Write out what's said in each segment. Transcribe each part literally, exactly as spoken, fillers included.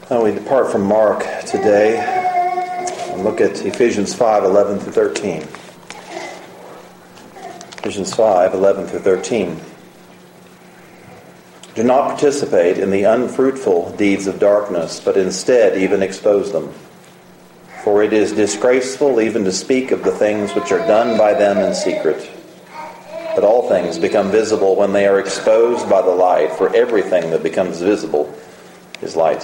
Now we depart from Mark today and look at Ephesians five, eleven through thirteen. Ephesians five, eleven through thirteen. Do not participate in the unfruitful deeds of darkness, but instead even expose them. For it is disgraceful even to speak of the things which are done by them in secret. But all things become visible when they are exposed by the light, for everything that becomes visible is light.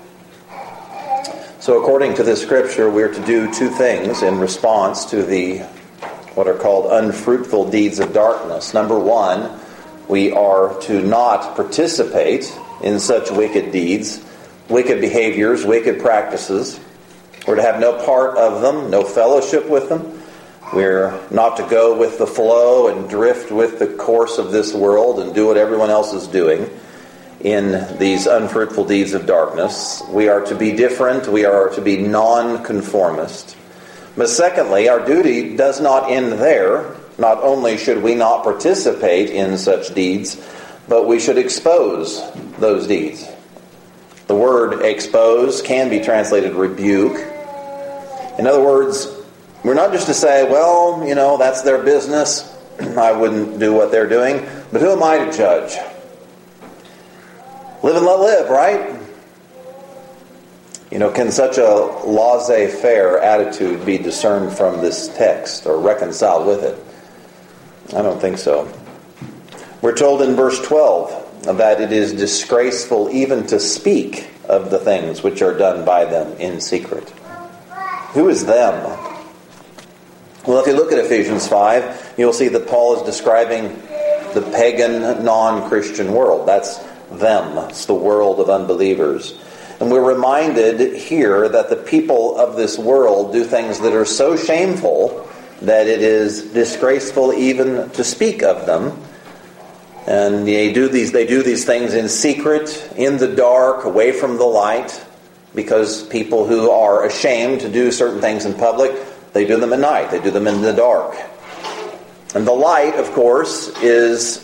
So according to this scripture, we're to do two things in response to the what are called unfruitful deeds of darkness. Number one, we are to not participate in such wicked deeds, wicked behaviors, wicked practices. We're to have no part of them, no fellowship with them. We're not to go with the flow and drift with the course of this world and do what everyone else is doing in these unfruitful deeds of darkness. We are to be different. We are to be non-conformist. But secondly, our duty does not end there. Not only should we not participate in such deeds, but we should expose those deeds. The word expose can be translated rebuke. In other words, we're not just to say, well, you know, that's their business. I wouldn't do what they're doing. But who am I to judge? Live and let live, right? You know, can such a laissez-faire attitude be discerned from this text or reconciled with it? I don't think so. We're told in verse twelve that it is disgraceful even to speak of the things which are done by them in secret. Who is them? Well, if you look at Ephesians five, you'll see that Paul is describing the pagan, non-Christian world. That's them. It's the world of unbelievers. And we're reminded here that the people of this world do things that are so shameful that it is disgraceful even to speak of them. And they do these, they do these things in secret, in the dark, away from the light, because people who are ashamed to do certain things in public, they do them at night. They do them in the dark. And the light, of course, is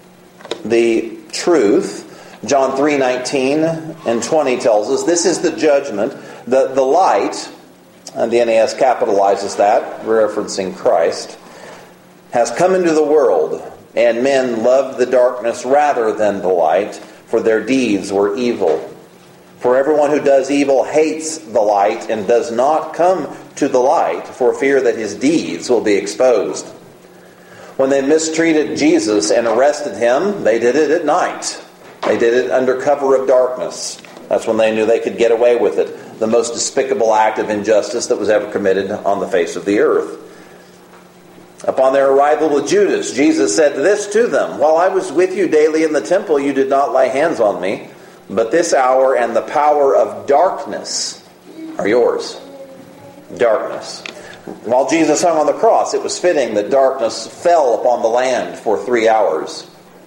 the truth. John three nineteen and twenty tells us this is the judgment. The, the light, and the N A S capitalizes that, referencing Christ, has come into the world, and men loved the darkness rather than the light, for their deeds were evil. For everyone who does evil hates the light and does not come to the light for fear that his deeds will be exposed. When they mistreated Jesus and arrested him, they did it at night. They did it under cover of darkness. That's when they knew they could get away with it. The most despicable act of injustice that was ever committed on the face of the earth. Upon their arrival with Judas, Jesus said this to them, "While I was with you daily in the temple, you did not lay hands on me. But this hour and the power of darkness are yours." Darkness. While Jesus hung on the cross, it was fitting that darkness fell upon the land for three hours.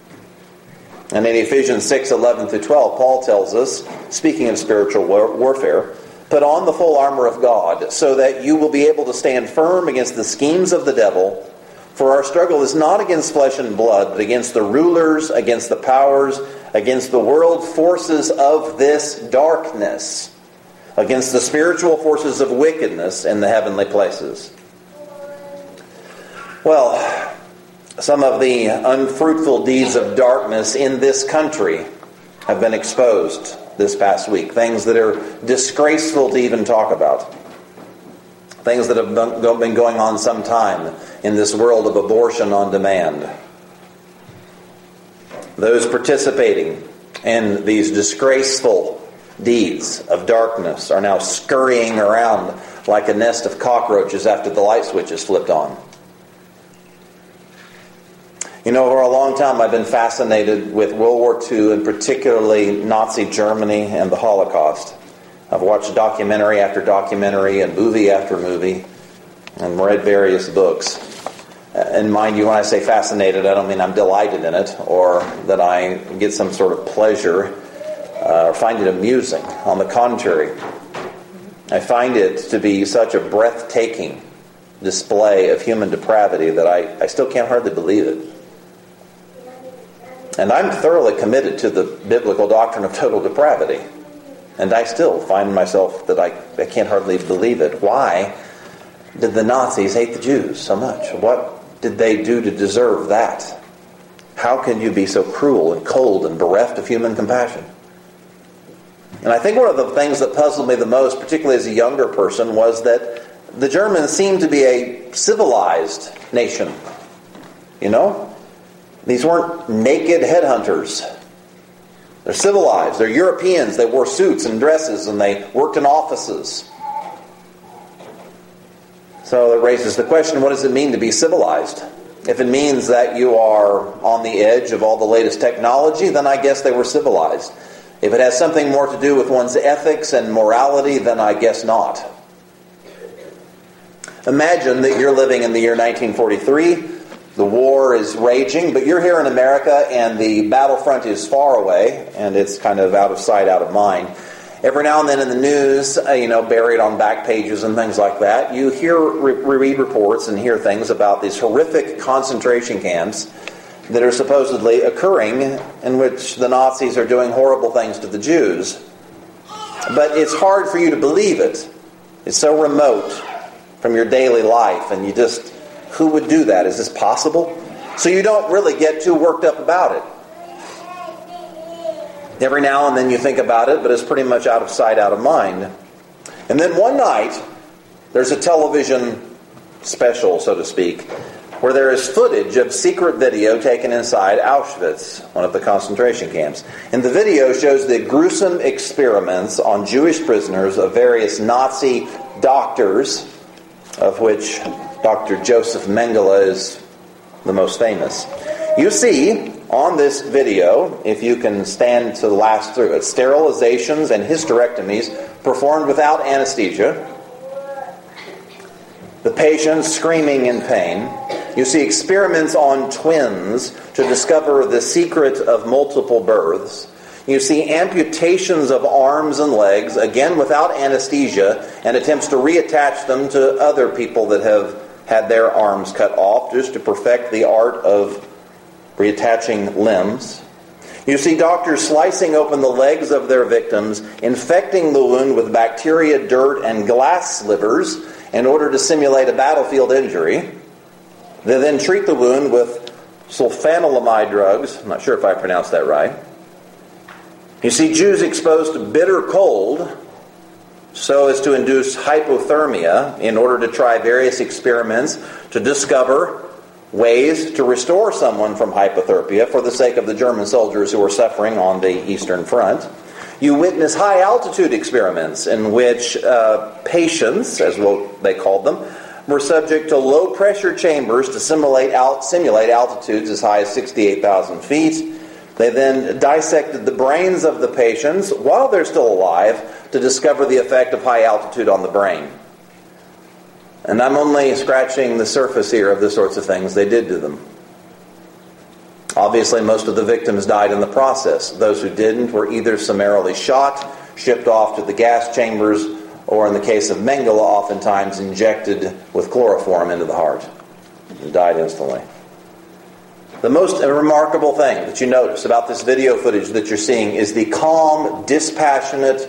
And in Ephesians six, eleven through twelve, Paul tells us, speaking of spiritual war- warfare, "Put on the full armor of God, so that you will be able to stand firm against the schemes of the devil. For our struggle is not against flesh and blood, but against the rulers, against the powers, against the world forces of this darkness, against the spiritual forces of wickedness in the heavenly places." Well, some of the unfruitful deeds of darkness in this country have been exposed this past week. Things that are disgraceful to even talk about. Things that have been going on some time in this world of abortion on demand. Those participating in these disgraceful deeds of darkness are now scurrying around like a nest of cockroaches after the light switch is flipped on. You know, for a long time I've been fascinated with World War Two and particularly Nazi Germany and the Holocaust. I've watched documentary after documentary and movie after movie and read various books. And mind you, when I say fascinated, I don't mean I'm delighted in it or that I get some sort of pleasure uh, or find it amusing. On the contrary, I find it to be such a breathtaking display of human depravity that I, I still can't hardly believe it. And I'm thoroughly committed to the biblical doctrine of total depravity. And I still find myself that I, I can't hardly believe it. Why did the Nazis hate the Jews so much? What did they do to deserve that? How can you be so cruel and cold and bereft of human compassion? And I think one of the things that puzzled me the most, particularly as a younger person, was that the Germans seemed to be a civilized nation. You know? These weren't naked headhunters. They're civilized. They're Europeans. They wore suits and dresses and they worked in offices. So it raises the question, what does it mean to be civilized? If it means that you are on the edge of all the latest technology, then I guess they were civilized. If it has something more to do with one's ethics and morality, then I guess not. Imagine that you're living in the year nineteen forty-three. The war is raging, but you're here in America and the battlefront is far away and it's kind of out of sight, out of mind. Every now and then in the news, uh, you know, buried on back pages and things like that, you hear, re- read reports and hear things about these horrific concentration camps that are supposedly occurring in which the Nazis are doing horrible things to the Jews. But it's hard for you to believe it. It's so remote from your daily life, and you just, who would do that? Is this possible? So you don't really get too worked up about it. Every now and then you think about it, but it's pretty much out of sight, out of mind. And then one night, there's a television special, so to speak, where there is footage of secret video taken inside Auschwitz, one of the concentration camps. And the video shows the gruesome experiments on Jewish prisoners of various Nazi doctors, of which Doctor Joseph Mengele is the most famous. You see on this video, if you can stand to last through it, sterilizations and hysterectomies performed without anesthesia. The patients screaming in pain. You see experiments on twins to discover the secret of multiple births. You see amputations of arms and legs, again without anesthesia, and attempts to reattach them to other people that have had their arms cut off, just to perfect the art of reattaching limbs. You see doctors slicing open the legs of their victims, infecting the wound with bacteria, dirt, and glass slivers in order to simulate a battlefield injury. They then treat the wound with sulfanilamide drugs. I'm not sure if I pronounced that right. You see Jews exposed to bitter cold so as to induce hypothermia in order to try various experiments to discover ways to restore someone from hypothermia for the sake of the German soldiers who were suffering on the Eastern Front. You witness high-altitude experiments in which uh, patients, as well they called them, were subject to low-pressure chambers to simulate, out, simulate altitudes as high as sixty-eight thousand feet. They then dissected the brains of the patients while they're still alive to discover the effect of high altitude on the brain. And I'm only scratching the surface here of the sorts of things they did to them. Obviously, most of the victims died in the process. Those who didn't were either summarily shot, shipped off to the gas chambers, or in the case of Mengele, oftentimes injected with chloroform into the heart and died instantly. The most remarkable thing that you notice about this video footage that you're seeing is the calm, dispassionate,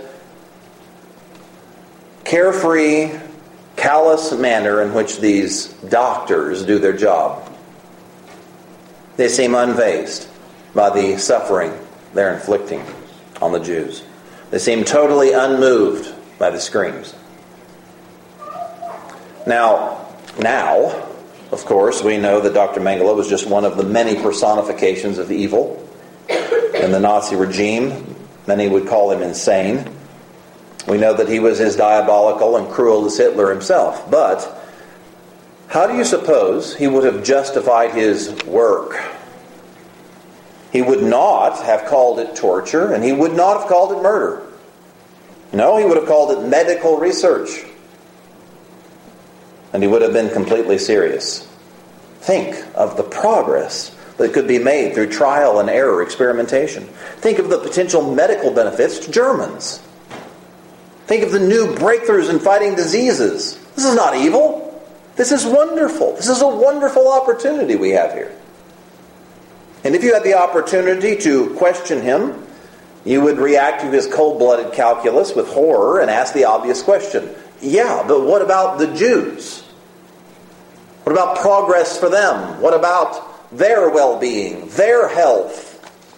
carefree, callous manner in which these doctors do their job. They seem unfazed by the suffering they're inflicting on the Jews. They seem totally unmoved by the screams. Now, now, of course, we know that Doctor Mengele was just one of the many personifications of evil in the Nazi regime. Many would call him insane. We know that he was as diabolical and cruel as Hitler himself. But how do you suppose he would have justified his work? He would not have called it torture, and he would not have called it murder. No, he would have called it medical research. And he would have been completely serious. Think of the progress that could be made through trial and error experimentation. Think of the potential medical benefits to Germans. Think of the new breakthroughs in fighting diseases. This is not evil. This is wonderful. This is a wonderful opportunity we have here. And if you had the opportunity to question him You would react to his cold-blooded calculus with horror and ask the obvious question. Yeah, but what about the Jews? What about progress for them? What about their well-being, their health?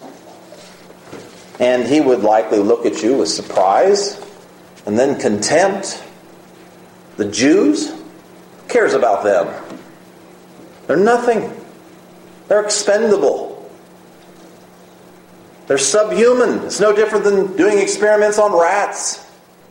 And he would likely look at you with surprise and then contempt. The Jews? Who cares about them? They're nothing. They're expendable. They're subhuman. It's no different than doing experiments on rats.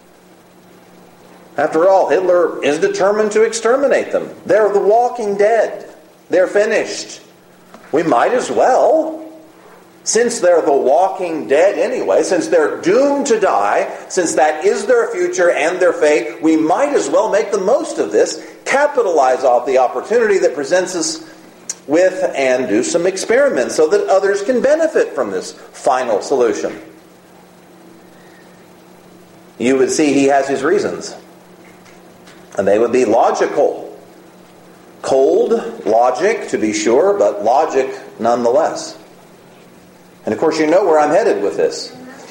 After all, Hitler is determined to exterminate them. They're the walking dead. They're finished. We might as well, since they're the walking dead anyway, since they're doomed to die, since that is their future and their fate, we might as well make the most of this, capitalize off the opportunity that presents us with, and do some experiments so that others can benefit from this final solution. You would see he has his reasons. And they would be logical. Cold logic, to be sure, but logic nonetheless. And of course you know where I'm headed with this.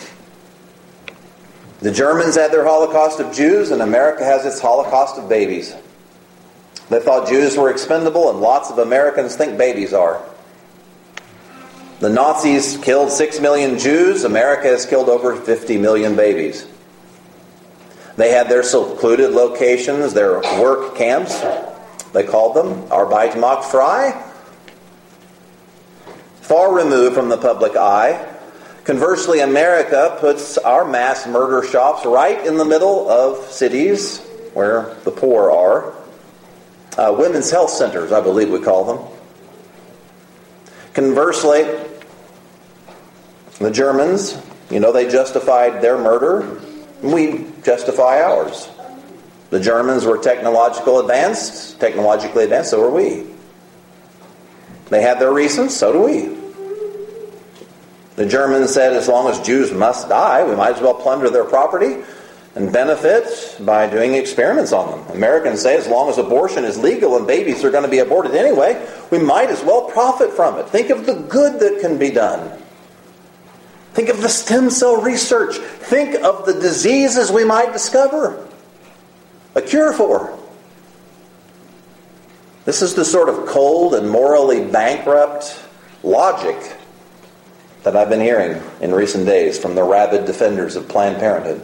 The Germans had their Holocaust of Jews, and America has its Holocaust of babies. They thought Jews were expendable, and lots of Americans think babies are. The Nazis killed six million Jews. America has killed over fifty million babies. They had their secluded locations, their work camps, they called them, Arbeit macht frei, far removed from the public eye. Conversely, America puts our mass murder shops right in the middle of cities where the poor are. Uh, women's health centers, I believe we call them. Conversely, the Germans, you know, they justified their murder. We justify ours. The Germans were technological advanced, technologically advanced, so are we. They had their reasons, so do we. The Germans said as long as Jews must die, we might as well plunder their property and benefit by doing experiments on them. Americans say as long as abortion is legal and babies are going to be aborted anyway, we might as well profit from it. Think of the good that can be done. Think of the stem cell research. Think of the diseases we might discover a cure for. This is the sort of cold and morally bankrupt logic that I've been hearing in recent days from the rabid defenders of Planned Parenthood.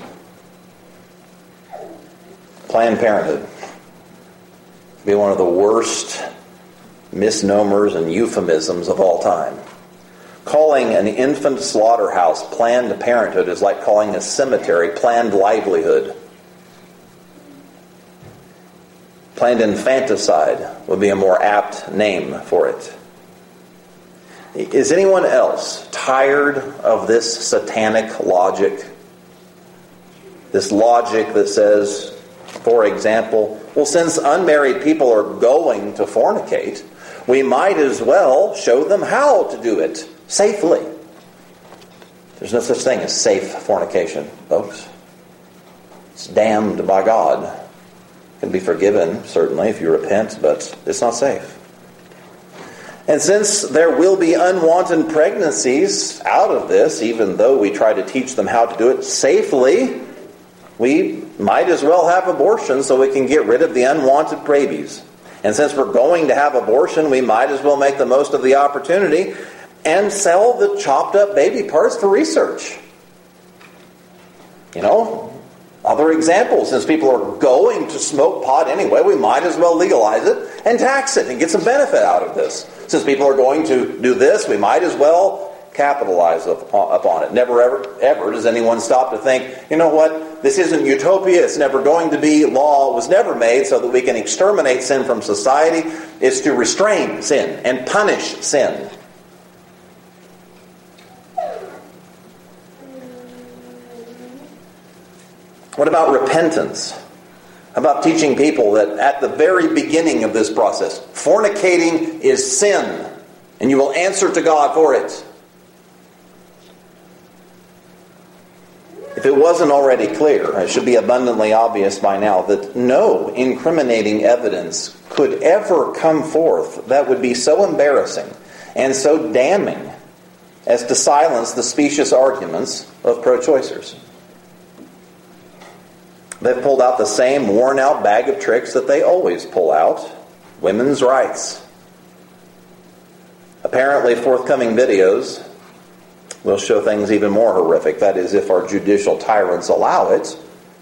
Planned Parenthood be one of the worst misnomers and euphemisms of all time. Calling an infant slaughterhouse Planned Parenthood is like calling a cemetery Planned Livelihood. Planned Infanticide would be a more apt name for it. Is anyone else tired of this satanic logic? This logic that says, for example, well, since unmarried people are going to fornicate, we might as well show them how to do it safely. There's no such thing as safe fornication, folks. It's damned by God. It can be forgiven, certainly, if you repent, but it's not safe. And since there will be unwanted pregnancies out of this, even though we try to teach them how to do it safely, we might as well have abortion so we can get rid of the unwanted babies. And since we're going to have abortion, we might as well make the most of the opportunity and sell the chopped up baby parts for research. You know, other examples, since people are going to smoke pot anyway, we might as well legalize it and tax it and get some benefit out of this. Since people are going to do this, we might as well capitalize upon it. Never ever, ever does anyone stop to think, you know what, this isn't utopia, it's never going to be, law was never made so that we can exterminate sin from society. It's to restrain sin and punish sin. What about repentance? How about teaching people that at the very beginning of this process, fornicating is sin, and you will answer to God for it? If it wasn't already clear, it should be abundantly obvious by now that no incriminating evidence could ever come forth that would be so embarrassing and so damning as to silence the specious arguments of pro-choicers. They've pulled out the same worn-out bag of tricks that they always pull out: women's rights. Apparently, forthcoming videos will show things even more horrific. That is, if our judicial tyrants allow it.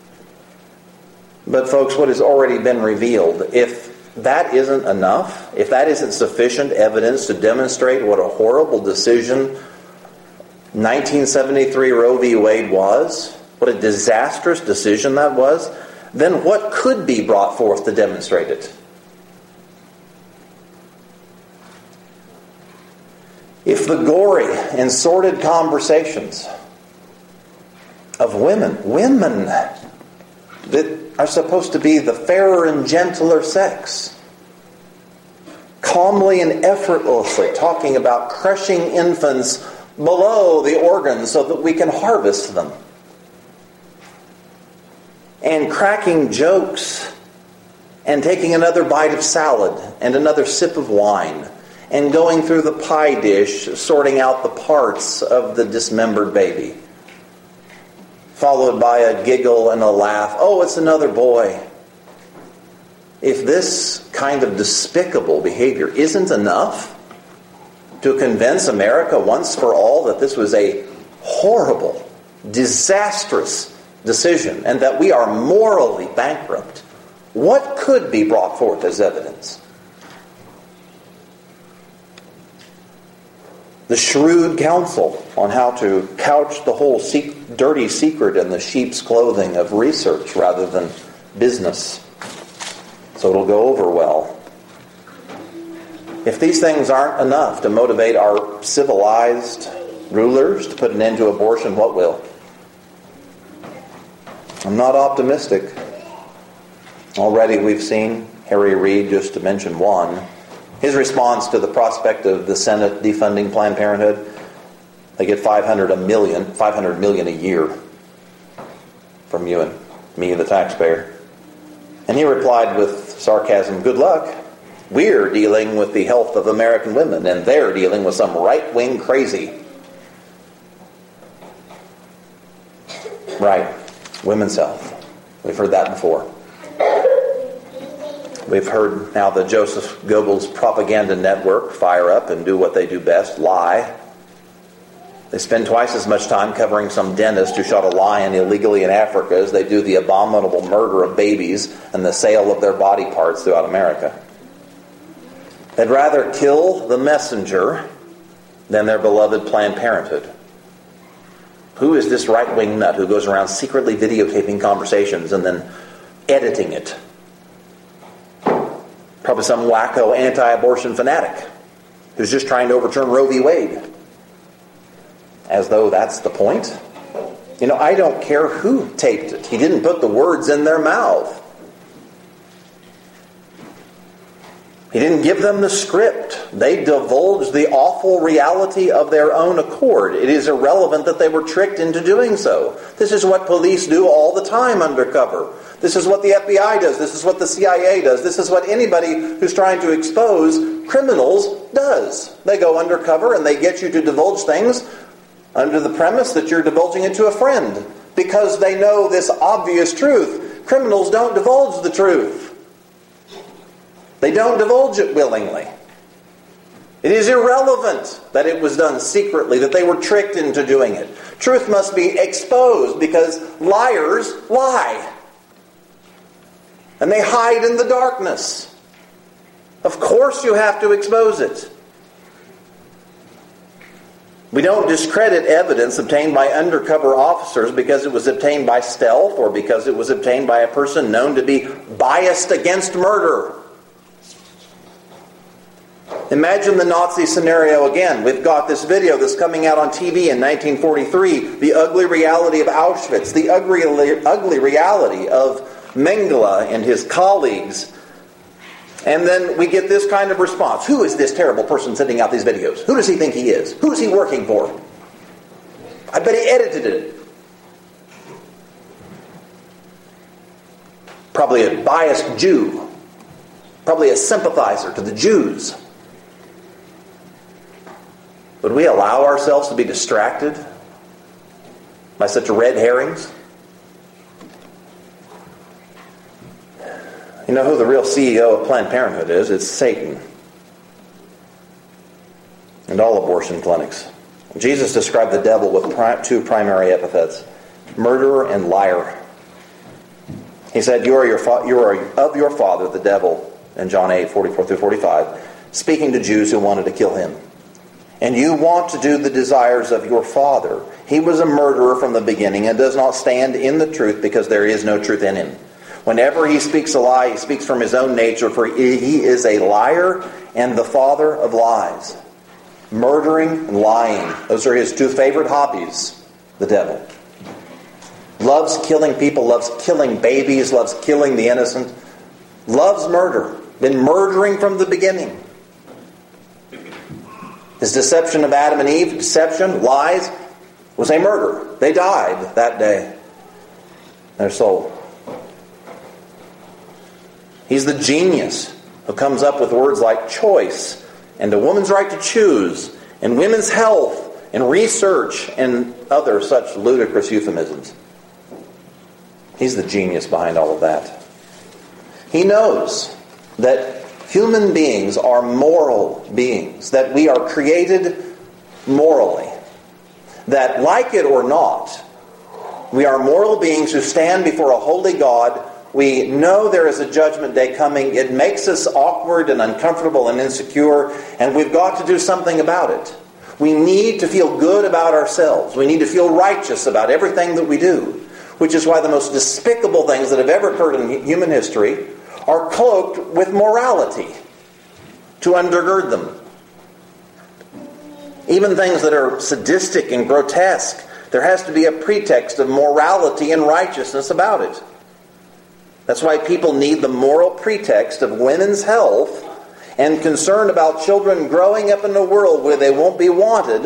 But folks, what has already been revealed, if that isn't enough, if that isn't sufficient evidence to demonstrate what a horrible decision nineteen seventy-three Roe v. Wade was, what a disastrous decision that was, then what could be brought forth to demonstrate it? If the gory and sordid conversations of women, women that are supposed to be the fairer and gentler sex, calmly and effortlessly talking about crushing infants below the organs so that we can harvest them, and cracking jokes and taking another bite of salad and another sip of wine and going through the pie dish, sorting out the parts of the dismembered baby, followed by a giggle and a laugh. Oh, it's another boy. If this kind of despicable behavior isn't enough to convince America once for all that this was a horrible, disastrous decision and that we are morally bankrupt, what could be brought forth as evidence? The shrewd counsel on how to couch the whole se- dirty secret in the sheep's clothing of research rather than business, so it'll go over well. If these things aren't enough to motivate our civilized rulers to put an end to abortion, what will? I'm not optimistic. Already we've seen Harry Reid, just to mention one, his response to the prospect of the Senate defunding Planned Parenthood. They get five hundred a million, five hundred million a year from you and me, the taxpayer. And he replied with sarcasm, "Good luck. We're dealing with the health of American women, and they're dealing with some right-wing crazy." Right. Women's health. We've heard that before. We've heard now the Joseph Goebbels propaganda network fire up and do what they do best, lie. They spend twice as much time covering some dentist who shot a lion illegally in Africa as they do the abominable murder of babies and the sale of their body parts throughout America. They'd rather kill the messenger than their beloved Planned Parenthood. Who is this right-wing nut who goes around secretly videotaping conversations and then editing it? Probably some wacko anti-abortion fanatic who's just trying to overturn Roe v. Wade. As though that's the point. You know, I don't care who taped it. He didn't put the words in their mouth. He didn't give them the script. They divulged the awful reality of their own accord. It is irrelevant that they were tricked into doing so. This is what police do all the time undercover. This is what the F B I does. This is what the C I A does. This is what anybody who's trying to expose criminals does. They go undercover and they get you to divulge things under the premise that you're divulging it to a friend, because they know this obvious truth. Criminals don't divulge the truth. They don't divulge it willingly. It is irrelevant that it was done secretly, that they were tricked into doing it. Truth must be exposed because liars lie. And they hide in the darkness. Of course you have to expose it. We don't discredit evidence obtained by undercover officers because it was obtained by stealth or because it was obtained by a person known to be biased against murder. Imagine the Nazi scenario again. We've got this video that's coming out on T V in nineteen forty-three. The ugly reality of Auschwitz. The ugly, ugly reality of Mengele and his colleagues. And then we get this kind of response. Who is this terrible person sending out these videos? Who does he think he is? Who is he working for? I bet he edited it. Probably a biased Jew. Probably a sympathizer to the Jews. Would we allow ourselves to be distracted by such red herrings? You know who the real C E O of Planned Parenthood is? It's Satan. And all abortion clinics. Jesus described the devil with two primary epithets: murderer and liar. He said, you are, your fa- you are of your father, the devil, in John eight, forty-four through forty-five, speaking to Jews who wanted to kill him. And you want to do the desires of your father. He was a murderer from the beginning and does not stand in the truth because there is no truth in him. Whenever he speaks a lie, he speaks from his own nature, for he is a liar and the father of lies. Murdering and lying. Those are his two favorite hobbies, the devil. Loves killing people, loves killing babies, loves killing the innocent. Loves murder. Been murdering from the beginning. His deception of Adam and Eve, deception, lies, was a murder. They died that day. Their soul. He's the genius who comes up with words like choice and a woman's right to choose and women's health and research and other such ludicrous euphemisms. He's the genius behind all of that. He knows that human beings are moral beings, that we are created morally. That, like it or not, we are moral beings who stand before a holy God. We know there is a judgment day coming. It makes us awkward and uncomfortable and insecure, and we've got to do something about it. We need to feel good about ourselves. We need to feel righteous about everything that we do, which is why the most despicable things that have ever occurred in human history are cloaked with morality to undergird them. Even things that are sadistic and grotesque, there has to be a pretext of morality and righteousness about it. That's why people need the moral pretext of women's health and concern about children growing up in a world where they won't be wanted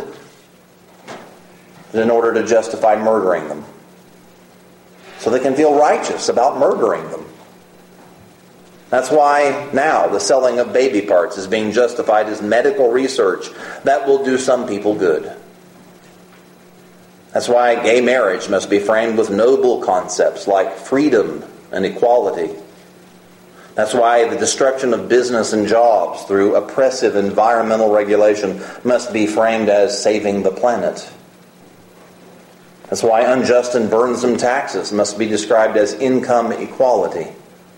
in order to justify murdering them. So they can feel righteous about murdering them. That's why now the selling of baby parts is being justified as medical research that will do some people good. That's why gay marriage must be framed with noble concepts like freedom and equality. That's why the destruction of business and jobs through oppressive environmental regulation must be framed as saving the planet. That's why unjust and burdensome taxes must be described as income equality.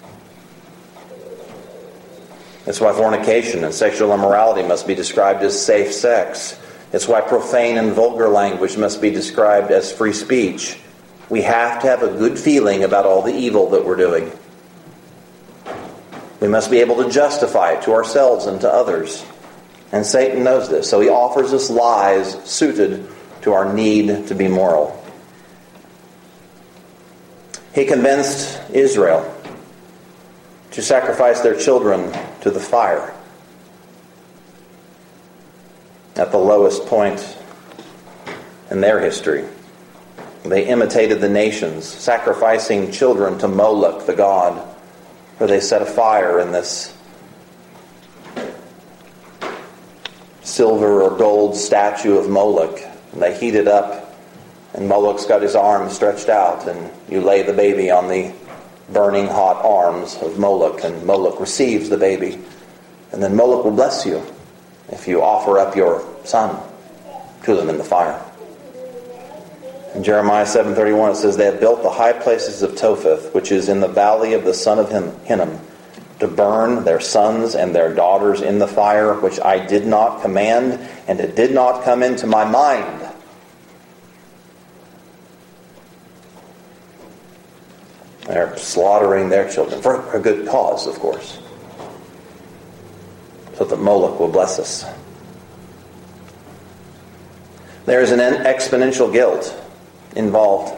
That's why fornication and sexual immorality must be described as safe sex. It's why profane and vulgar language must be described as free speech. We have to have a good feeling about all the evil that we're doing. We must be able to justify it to ourselves and to others. And Satan knows this, so he offers us lies suited to our need to be moral. He convinced Israel to sacrifice their children to the fire at the lowest point in their history. They imitated the nations, sacrificing children to Moloch, the god, where they set a fire in this silver or gold statue of Moloch. And they heat it up, and Moloch's got his arms stretched out, and you lay the baby on the burning hot arms of Moloch, and Moloch receives the baby. And then Moloch will bless you if you offer up your son to them in the fire. In Jeremiah seven thirty-one it says, they have built the high places of Topheth, which is in the valley of the son of Hinnom, to burn their sons and their daughters in the fire, which I did not command, and it did not come into my mind. They're slaughtering their children for a good cause, of course, so that Moloch will bless us. There is an exponential guilt involved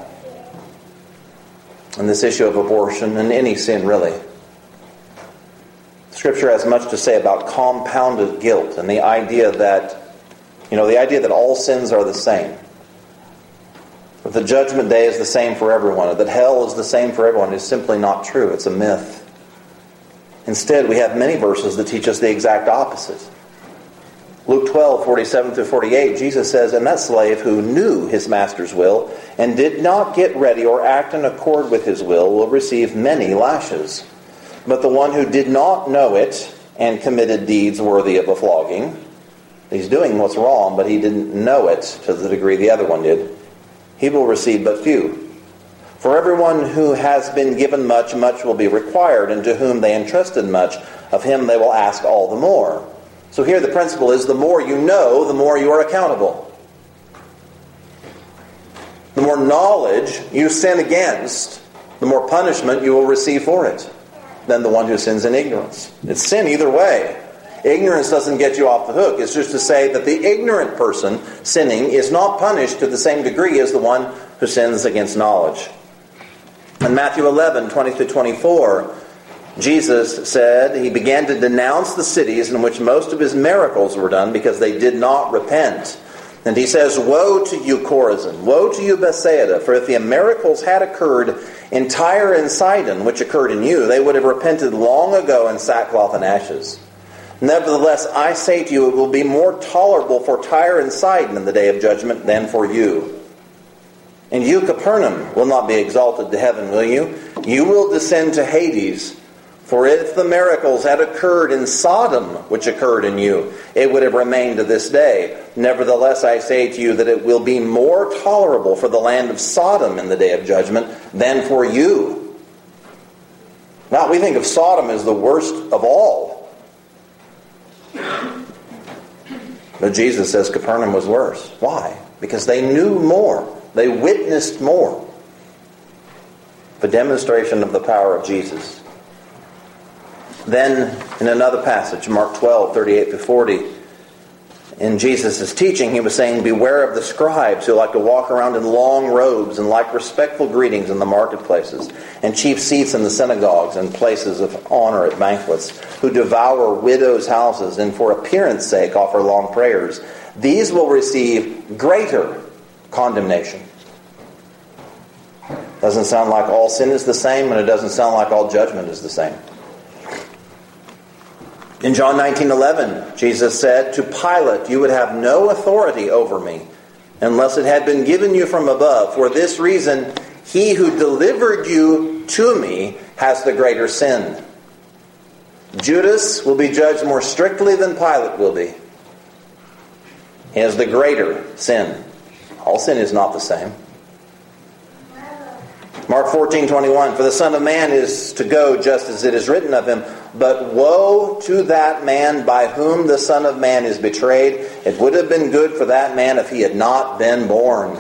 in this issue of abortion and any sin, really. Scripture has much to say about compounded guilt and the idea that, you know, the idea that all sins are the same. That the judgment day is the same for everyone, that hell is the same for everyone, is simply not true. It's a myth. Instead, we have many verses that teach us the exact opposite. Luke twelve, forty-seven through forty-eight, Jesus says, "And that slave who knew his master's will and did not get ready or act in accord with his will will receive many lashes. But the one who did not know it and committed deeds worthy of a flogging," he's doing what's wrong, but he didn't know it to the degree the other one did, "he will receive but few. For everyone who has been given much, much will be required, and to whom they entrusted much, of him they will ask all the more." So here the principle is, the more you know, the more you are accountable. The more knowledge you sin against, the more punishment you will receive for it than the one who sins in ignorance. It's sin either way. Ignorance doesn't get you off the hook. It's just to say that the ignorant person sinning is not punished to the same degree as the one who sins against knowledge. In Matthew eleven, twenty through twenty-four, Jesus said he began to denounce the cities in which most of his miracles were done because they did not repent. And he says, "Woe to you, Chorazin! Woe to you, Bethsaida! For if the miracles had occurred in Tyre and Sidon, which occurred in you, they would have repented long ago in sackcloth and ashes. Nevertheless, I say to you, it will be more tolerable for Tyre and Sidon in the day of judgment than for you. And you, Capernaum, will not be exalted to heaven, will you? You will descend to Hades. For if the miracles had occurred in Sodom, which occurred in you, it would have remained to this day. Nevertheless, I say to you that it will be more tolerable for the land of Sodom in the day of judgment than for you." Now, we think of Sodom as the worst of all. But Jesus says Capernaum was worse. Why? Because they knew more. They witnessed more. The demonstration of the power of Jesus. Then, in another passage, Mark twelve, thirty-eight to forty, in Jesus' teaching, he was saying, "Beware of the scribes who like to walk around in long robes and like respectful greetings in the marketplaces, and chief seats in the synagogues and places of honor at banquets, who devour widows' houses and for appearance sake offer long prayers. These will receive greater condemnation." Doesn't sound like all sin is the same, and it doesn't sound like all judgment is the same. In John nineteen eleven, Jesus said to Pilate, "You would have no authority over me unless it had been given you from above. For this reason, he who delivered you to me has the greater sin." Judas will be judged more strictly than Pilate will be. He has the greater sin. All sin is not the same. Mark fourteen twenty-one, "For the Son of Man is to go just as it is written of him. But woe to that man by whom the Son of Man is betrayed. It would have been good for that man if he had not been born."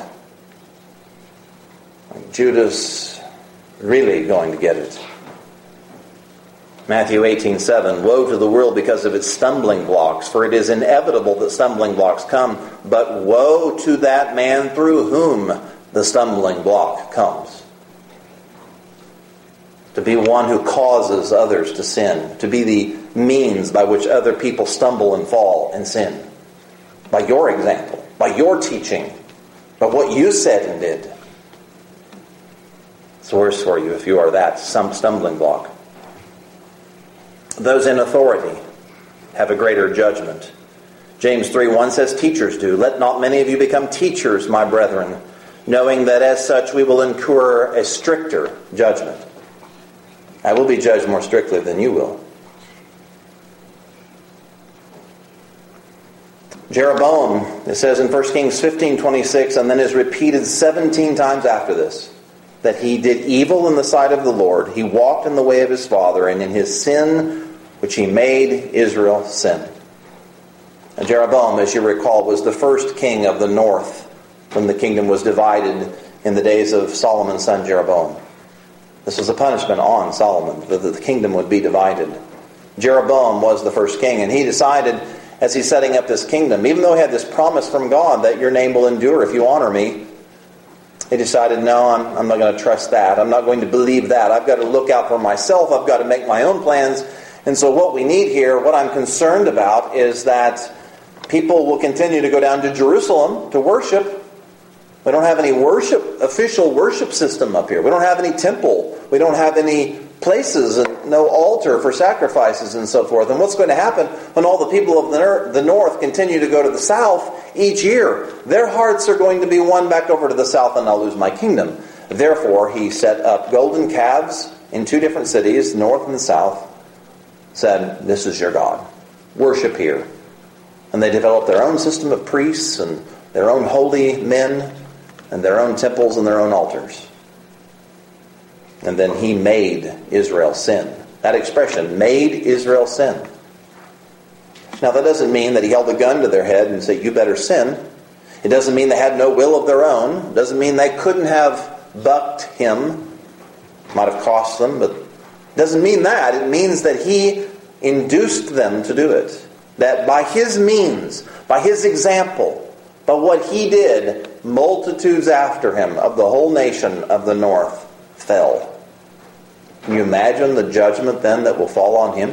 Judas really going to get it. Matthew eighteen seven, "Woe to the world because of its stumbling blocks, for it is inevitable that stumbling blocks come. But woe to that man through whom the stumbling block comes." To be one who causes others to sin. To be the means by which other people stumble and fall and sin. By your example. By your teaching. By what you said and did. It's worse for you if you are that some stumbling block. Those in authority have a greater judgment. James three one says, "Teachers do. Let not many of you become teachers, my brethren, knowing that as such we will incur a stricter judgment." I will be judged more strictly than you will. Jeroboam, it says in First Kings fifteen twenty-six, and then is repeated seventeen times after this, that he did evil in the sight of the Lord. He walked in the way of his father, and in his sin, which he made Israel sin. And Jeroboam, as you recall, was the first king of the north when the kingdom was divided in the days of Solomon's son Jeroboam. This was a punishment on Solomon, that the kingdom would be divided. Jeroboam was the first king, and he decided, as he's setting up this kingdom, even though he had this promise from God that your name will endure if you honor me, he decided, no, I'm, I'm not going to trust that. I'm not going to believe that. I've got to look out for myself. I've got to make my own plans. And so what we need here, what I'm concerned about, is that people will continue to go down to Jerusalem to worship. We don't have any worship, official worship system up here. We don't have any temple. We don't have any places, no altar for sacrifices and so forth. And what's going to happen? when all the people of the, the north continue to go to the south each year, their hearts are going to be won back over to the south and I'll lose my kingdom. Therefore, he set up golden calves in two different cities, north and the south, said, this is your God. Worship here. And they developed their own system of priests and their own holy men and their own temples and their own altars. And then he made Israel sin. That expression, made Israel sin. Now that doesn't mean that he held a gun to their head and said, you better sin. It doesn't mean they had no will of their own. It doesn't mean they couldn't have bucked him. Might have cost them, but it doesn't mean that. It means that he induced them to do it. That by his means, by his example, by what he did, multitudes after him of the whole nation of the north fell. Can you imagine the judgment then that will fall on him?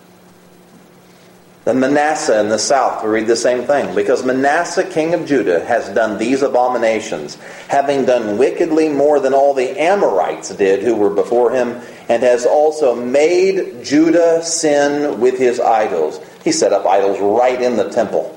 Then Manasseh in the south, we read the same thing. Because Manasseh, king of Judah, has done these abominations, having done wickedly more than all the Amorites did who were before him, and has also made Judah sin with his idols. He set up idols right in the temple.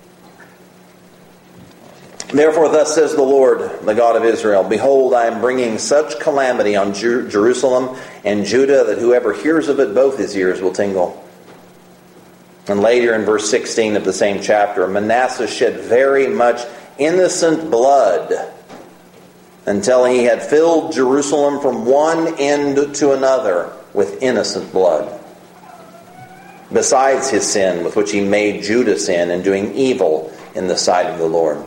Therefore, thus says the Lord, the God of Israel, behold, I am bringing such calamity on Jer- Jerusalem and Judah that whoever hears of it, both his ears will tingle. And later in verse sixteen of the same chapter, Manasseh shed very much innocent blood until he had filled Jerusalem from one end to another with innocent blood. Besides his sin with which he made Judah sin in doing evil in the sight of the Lord.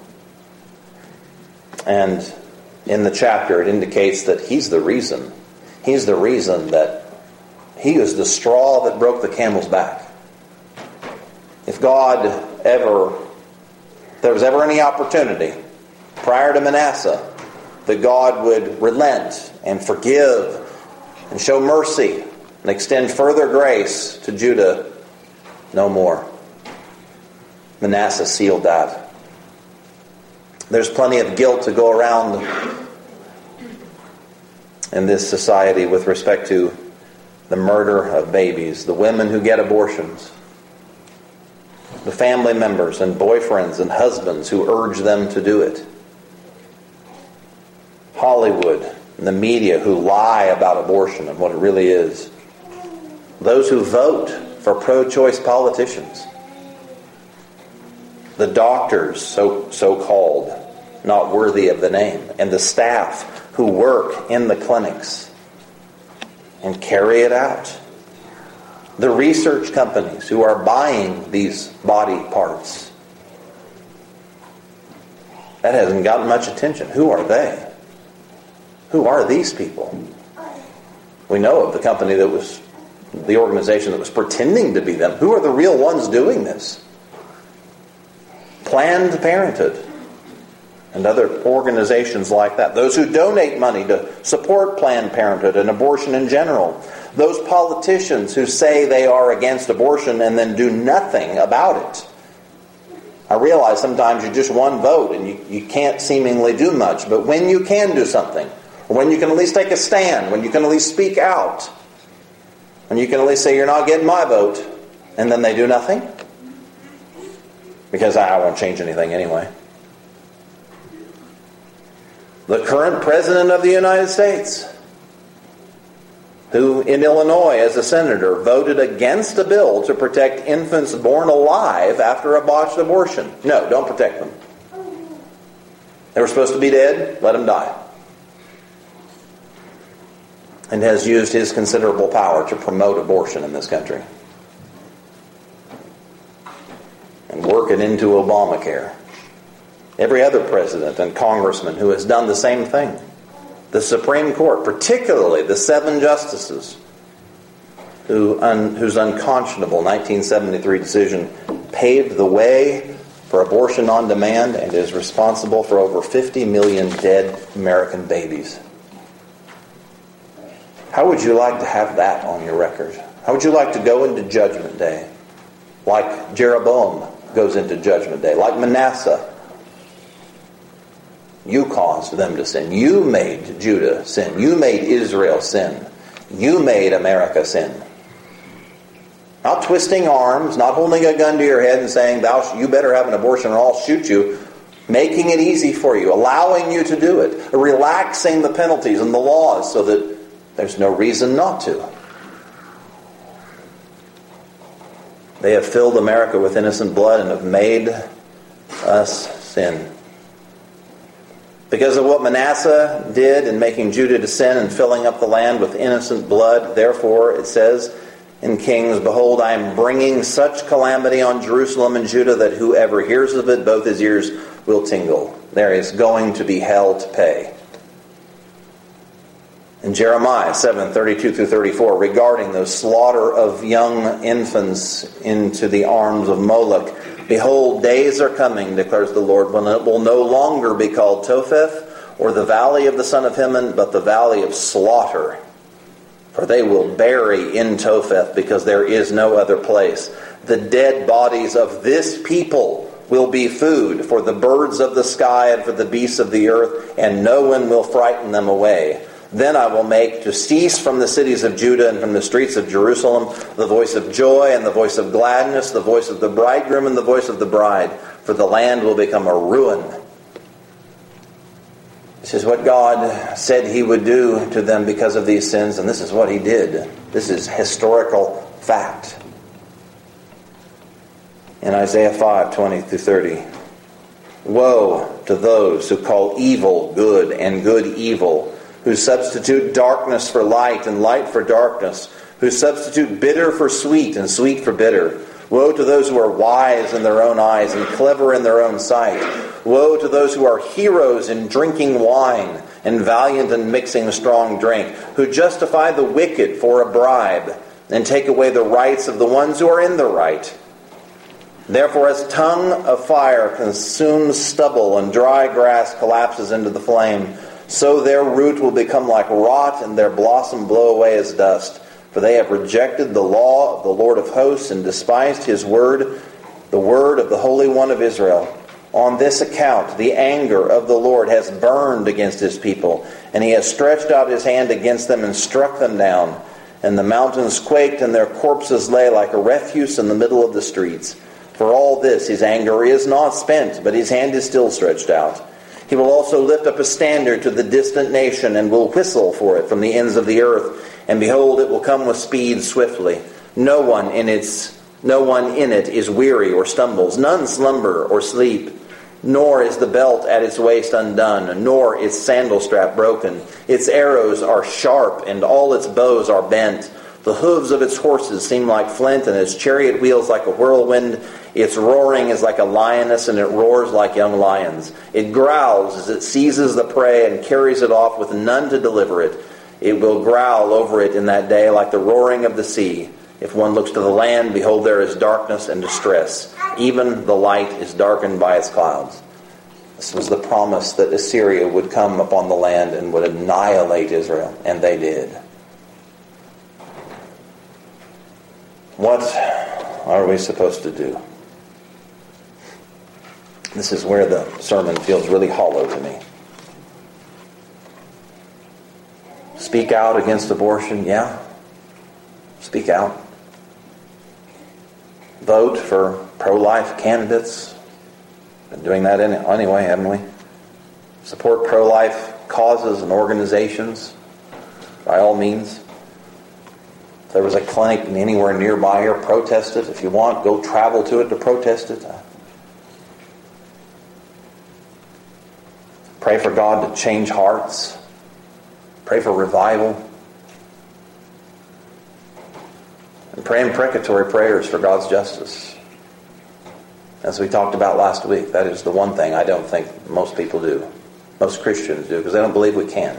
And in the chapter it indicates that he's the reason. He's the reason that he was the straw that broke the camel's back. If God ever, if there was ever any opportunity prior to Manasseh that God would relent and forgive and show mercy and extend further grace to Judah, no more. Manasseh sealed that. There's plenty of guilt to go around in this society with respect to the murder of babies, the women who get abortions, the family members and boyfriends and husbands who urge them to do it, Hollywood and the media who lie about abortion and what it really is, those who vote for pro-choice politicians, the doctors, so so-called, not worthy of the name, and the staff who work in the clinics and carry it out. The research companies who are buying these body parts. That hasn't gotten much attention. Who are they? Who are these people? We know of the company that was, the organization that was pretending to be them. Who are the real ones doing this? Planned Parenthood and other organizations like that. Those who donate money to support Planned Parenthood and abortion in general. Those politicians who say they are against abortion and then do nothing about it. I realize sometimes you're just one vote and you, you can't seemingly do much. But when you can do something, or when you can at least take a stand, when you can at least speak out, when you can at least say you're not getting my vote, and then they do nothing, because I won't change anything anyway. The current President of the United States, who in Illinois as a senator voted against a bill to protect infants born alive after a botched abortion. No, don't protect them. They were supposed to be dead, let them die. And has used his considerable power to promote abortion in this country. And work it into Obamacare. Every other president and congressman who has done the same thing. The Supreme Court, particularly the seven justices who un, whose unconscionable nineteen seventy-three decision paved the way for abortion on demand and is responsible for over fifty million dead American babies. How would you like to have that on your record? How would you like to go into Judgment Day like Jeroboam goes into Judgment Day, like Manasseh? You caused them to sin. You made Judah sin. You made Israel sin. You made America sin. Not twisting arms, not holding a gun to your head and saying, Thou, you better have an abortion or I'll shoot you. Making it easy for you, allowing you to do it, relaxing the penalties and the laws so that there's no reason not to. They have filled America with innocent blood and have made us sin. Because of what Manasseh did in making Judah to sin and filling up the land with innocent blood, therefore, it says in Kings, Behold, I am bringing such calamity on Jerusalem and Judah that whoever hears of it, both his ears will tingle. There is going to be hell to pay. In Jeremiah seven, thirty-two through thirty-four, regarding the slaughter of young infants into the arms of Moloch, Behold, days are coming, declares the Lord, when it will no longer be called Topheth or the valley of the son of Hinnom, but the valley of slaughter. For they will bury in Topheth, because there is no other place. The dead bodies of this people will be food for the birds of the sky and for the beasts of the earth, and no one will frighten them away. Then I will make to cease from the cities of Judah and from the streets of Jerusalem the voice of joy and the voice of gladness, the voice of the bridegroom and the voice of the bride, for the land will become a ruin. This is what God said he would do to them because of these sins, and this is what he did. This is historical fact. In Isaiah five, twenty through thirty, Woe to those who call evil good and good evil, who substitute darkness for light and light for darkness, who substitute bitter for sweet and sweet for bitter. Woe to those who are wise in their own eyes and clever in their own sight. Woe to those who are heroes in drinking wine and valiant in mixing strong drink, who justify the wicked for a bribe and take away the rights of the ones who are in the right. Therefore, as tongue of fire consumes stubble and dry grass collapses into the flame, so their root will become like rot and their blossom blow away as dust. For they have rejected the law of the Lord of hosts and despised his word, the word of the Holy One of Israel. On this account, the anger of the Lord has burned against his people, and he has stretched out his hand against them and struck them down. And the mountains quaked, and their corpses lay like a refuse in the middle of the streets. For all this, his anger is not spent, but his hand is still stretched out. He will also lift up a standard to the distant nation, and will whistle for it from the ends of the earth. And behold, it will come with speed swiftly. No one in its, no one in it is weary or stumbles. None slumber or sleep. Nor is the belt at its waist undone, nor its sandal strap broken. Its arrows are sharp, and all its bows are bent. The hooves of its horses seem like flint, and its chariot wheels like a whirlwind. Its roaring is like a lioness, and it roars like young lions. It growls as it seizes the prey and carries it off with none to deliver it. It will growl over it in that day like the roaring of the sea. If one looks to the land, behold, there is darkness and distress. Even the light is darkened by its clouds. This was the promise that Assyria would come upon the land and would annihilate Israel, and they did. What are we supposed to do? This is where the sermon feels really hollow to me. Speak out against abortion, yeah. Speak out. Vote for pro-life candidates. Been doing that anyway, haven't we? Support pro-life causes and organizations, by all means. If there was a clinic anywhere nearby here, protest it. If you want, go travel to it to protest it. Pray for God to change hearts. Pray for revival. And pray imprecatory prayers for God's justice. As we talked about last week, that is the one thing I don't think most people do. Most Christians do, because they don't believe we can.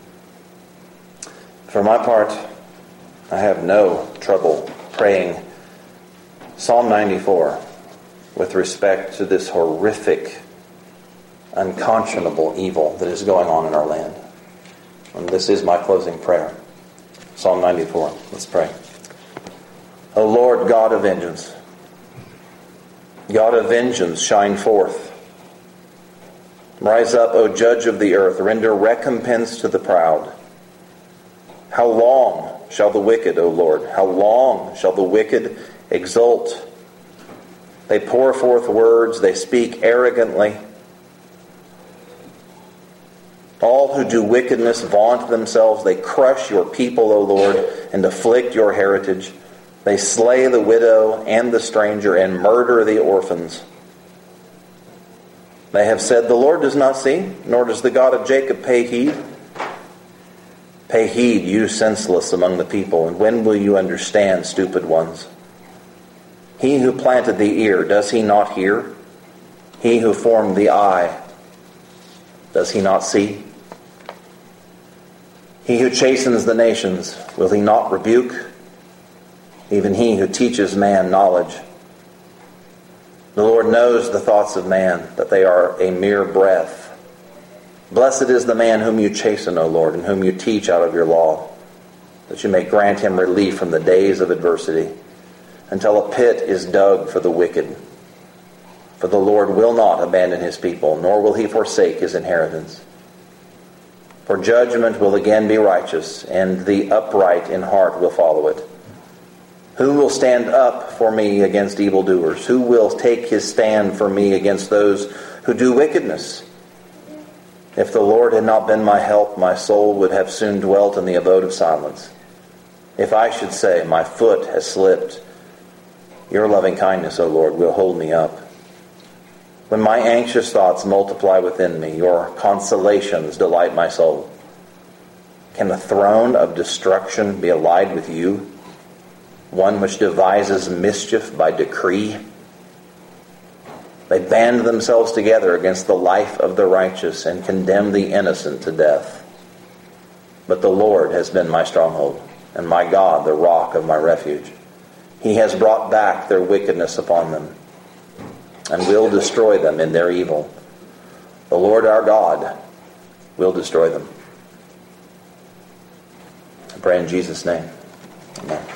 For my part, I have no trouble praying Psalm ninety-four with respect to this horrific, unconscionable evil that is going on in our land. And this is my closing prayer. Psalm ninety-four. Let's pray. O Lord, God of vengeance, God of vengeance, shine forth. Rise up, O Judge of the earth, render recompense to the proud. How long shall the wicked, O Lord, how long shall the wicked exult. They pour forth words. They speak arrogantly. All who do wickedness vaunt themselves. They crush your people, O Lord, and afflict your heritage. They slay the widow and the stranger and murder the orphans. They have said, the Lord does not see, nor does the God of Jacob pay heed. Pay heed, you senseless among the people, and when will you understand, stupid ones? He who planted the ear, does he not hear? He who formed the eye, does he not see? He who chastens the nations, will he not rebuke? Even he who teaches man knowledge. The Lord knows the thoughts of man, that they are a mere breath. Blessed is the man whom you chasten, O Lord, and whom you teach out of your law, that you may grant him relief from the days of adversity, until a pit is dug for the wicked. For the Lord will not abandon his people, nor will he forsake his inheritance. For judgment will again be righteous, and the upright in heart will follow it. Who will stand up for me against evildoers? Who will take his stand for me against those who do wickedness? If the Lord had not been my help, my soul would have soon dwelt in the abode of silence. If I should say, my foot has slipped, your loving kindness, O Lord, will hold me up. When my anxious thoughts multiply within me, your consolations delight my soul. Can the throne of destruction be allied with you? One which devises mischief by decree? They band themselves together against the life of the righteous and condemn the innocent to death. But the Lord has been my stronghold, and my God the rock of my refuge. He has brought back their wickedness upon them, and will destroy them in their evil. The Lord our God will destroy them. I pray in Jesus' name. Amen.